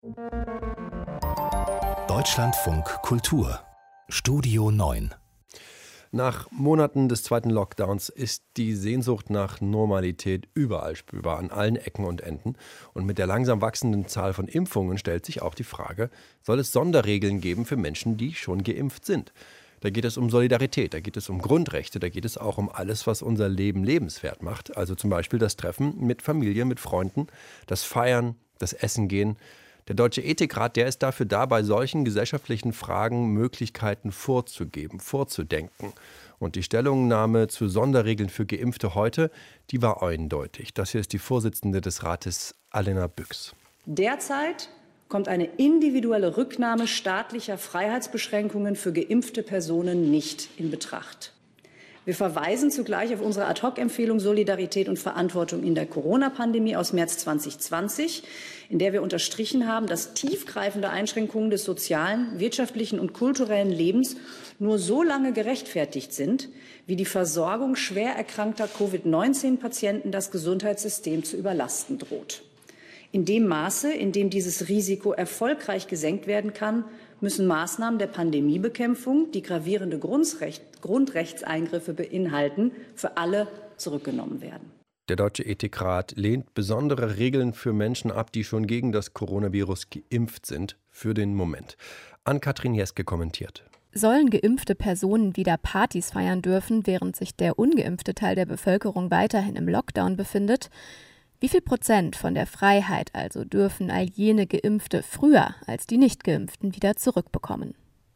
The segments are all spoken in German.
Deutschlandfunk Kultur Studio 9. Nach Monaten des zweiten Lockdowns ist die Sehnsucht nach Normalität überall spürbar, an allen Ecken und Enden. Und mit der langsam wachsenden Zahl von Impfungen stellt sich auch die Frage, soll es Sonderregeln geben für Menschen, die schon geimpft sind? Da geht es um Solidarität, da geht es um Grundrechte, da geht es auch um alles, was unser Leben lebenswert macht. Also zum Beispiel das Treffen mit Familie, mit Freunden, das Feiern, das Essen gehen. Der Deutsche Ethikrat, der ist dafür da, bei solchen gesellschaftlichen Fragen Möglichkeiten vorzugeben, vorzudenken. Und die Stellungnahme zu Sonderregeln für Geimpfte heute, die war eindeutig. Das hier ist die Vorsitzende des Rates, Alena Büchs. Derzeit kommt eine individuelle Rücknahme staatlicher Freiheitsbeschränkungen für geimpfte Personen nicht in Betracht. Wir verweisen zugleich auf unsere Ad-hoc-Empfehlung Solidarität und Verantwortung in der Corona-Pandemie aus März 2020, in der wir unterstrichen haben, dass tiefgreifende Einschränkungen des sozialen, wirtschaftlichen und kulturellen Lebens nur so lange gerechtfertigt sind, wie die Versorgung schwer erkrankter Covid-19-Patienten das Gesundheitssystem zu überlasten droht. In dem Maße, in dem dieses Risiko erfolgreich gesenkt werden kann, müssen Maßnahmen der Pandemiebekämpfung, die gravierende Grundrechtseingriffe beinhalten, für alle zurückgenommen werden. Der Deutsche Ethikrat lehnt besondere Regeln für Menschen ab, die schon gegen das Coronavirus geimpft sind, für den Moment. Ann-Kathrin Jeske kommentiert. Sollen geimpfte Personen wieder Partys feiern dürfen, während sich der ungeimpfte Teil der Bevölkerung weiterhin im Lockdown befindet? Wie viel Prozent von der Freiheit also dürfen all jene Geimpfte früher als die Nicht-Geimpften wieder zurückbekommen?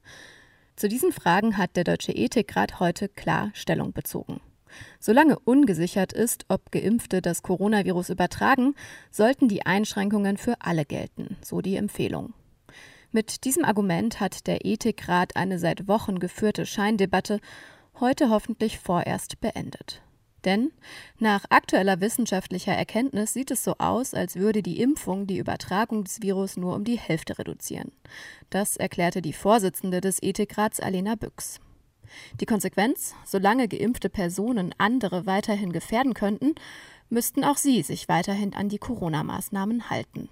Zu diesen Fragen hat der Deutsche Ethikrat heute klar Stellung bezogen. Solange ungesichert ist, ob Geimpfte das Coronavirus übertragen, sollten die Einschränkungen für alle gelten, so die Empfehlung. Mit diesem Argument hat der Ethikrat eine seit Wochen geführte Scheindebatte heute hoffentlich vorerst beendet. Denn nach aktueller wissenschaftlicher Erkenntnis sieht es so aus, als würde die Impfung die Übertragung des Virus nur um die Hälfte reduzieren. Das erklärte die Vorsitzende des Ethikrats, Alena Büchs. Die Konsequenz: Solange geimpfte Personen andere weiterhin gefährden könnten, müssten auch sie sich weiterhin an die Corona-Maßnahmen halten.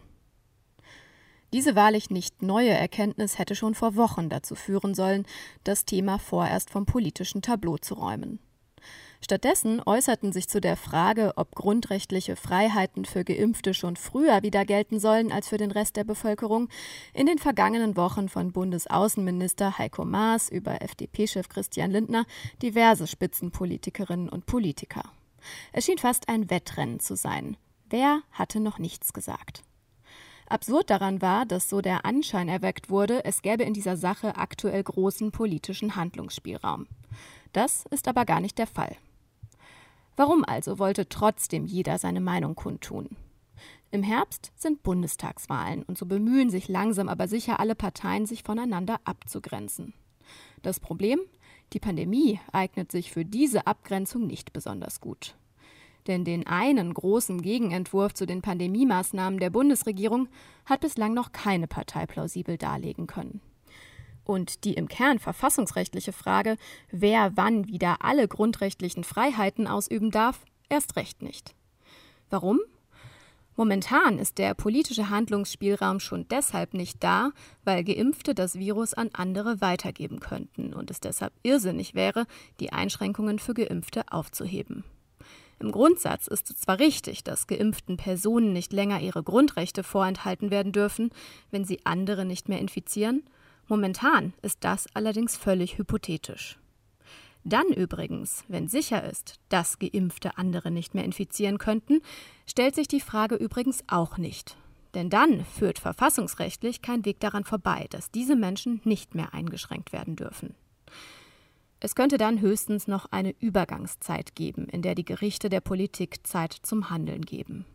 Diese wahrlich nicht neue Erkenntnis hätte schon vor Wochen dazu führen sollen, das Thema vorerst vom politischen Tableau zu räumen. Stattdessen äußerten sich zu der Frage, ob grundrechtliche Freiheiten für Geimpfte schon früher wieder gelten sollen als für den Rest der Bevölkerung, in den vergangenen Wochen von Bundesaußenminister Heiko Maas über FDP-Chef Christian Lindner diverse Spitzenpolitikerinnen und Politiker. Es schien fast ein Wettrennen zu sein. Wer hatte noch nichts gesagt? Absurd daran war, dass so der Anschein erweckt wurde, es gäbe in dieser Sache aktuell großen politischen Handlungsspielraum. Das ist aber gar nicht der Fall. Warum also wollte trotzdem jeder seine Meinung kundtun? Im Herbst sind Bundestagswahlen und so bemühen sich langsam aber sicher alle Parteien, sich voneinander abzugrenzen. Das Problem? Die Pandemie eignet sich für diese Abgrenzung nicht besonders gut. Denn den einen großen Gegenentwurf zu den Pandemiemaßnahmen der Bundesregierung hat bislang noch keine Partei plausibel darlegen können. Und die im Kern verfassungsrechtliche Frage, wer wann wieder alle grundrechtlichen Freiheiten ausüben darf, erst recht nicht. Warum? Momentan ist der politische Handlungsspielraum schon deshalb nicht da, weil Geimpfte das Virus an andere weitergeben könnten und es deshalb irrsinnig wäre, die Einschränkungen für Geimpfte aufzuheben. Im Grundsatz ist es zwar richtig, dass geimpften Personen nicht länger ihre Grundrechte vorenthalten werden dürfen, wenn sie andere nicht mehr infizieren. Momentan ist das allerdings völlig hypothetisch. Dann übrigens, wenn sicher ist, dass Geimpfte andere nicht mehr infizieren könnten, stellt sich die Frage übrigens auch nicht. Denn dann führt verfassungsrechtlich kein Weg daran vorbei, dass diese Menschen nicht mehr eingeschränkt werden dürfen. Es könnte dann höchstens noch eine Übergangszeit geben, in der die Gerichte der Politik Zeit zum Handeln geben.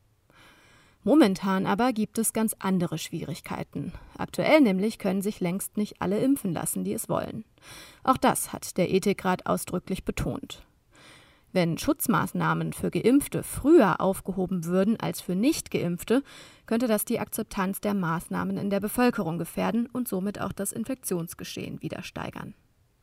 Momentan aber gibt es ganz andere Schwierigkeiten. Aktuell nämlich können sich längst nicht alle impfen lassen, die es wollen. Auch das hat der Ethikrat ausdrücklich betont. Wenn Schutzmaßnahmen für Geimpfte früher aufgehoben würden als für Nicht-Geimpfte, könnte das die Akzeptanz der Maßnahmen in der Bevölkerung gefährden und somit auch das Infektionsgeschehen wieder steigern.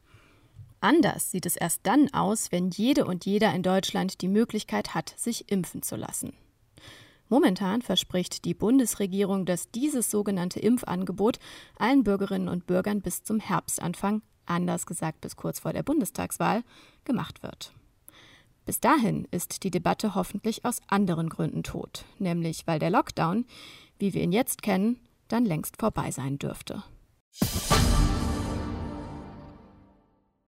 Anders sieht es erst dann aus, wenn jede und jeder in Deutschland die Möglichkeit hat, sich impfen zu lassen. Momentan verspricht die Bundesregierung, dass dieses sogenannte Impfangebot allen Bürgerinnen und Bürgern bis zum Herbstanfang, anders gesagt bis kurz vor der Bundestagswahl, gemacht wird. Bis dahin ist die Debatte hoffentlich aus anderen Gründen tot, nämlich weil der Lockdown, wie wir ihn jetzt kennen, dann längst vorbei sein dürfte.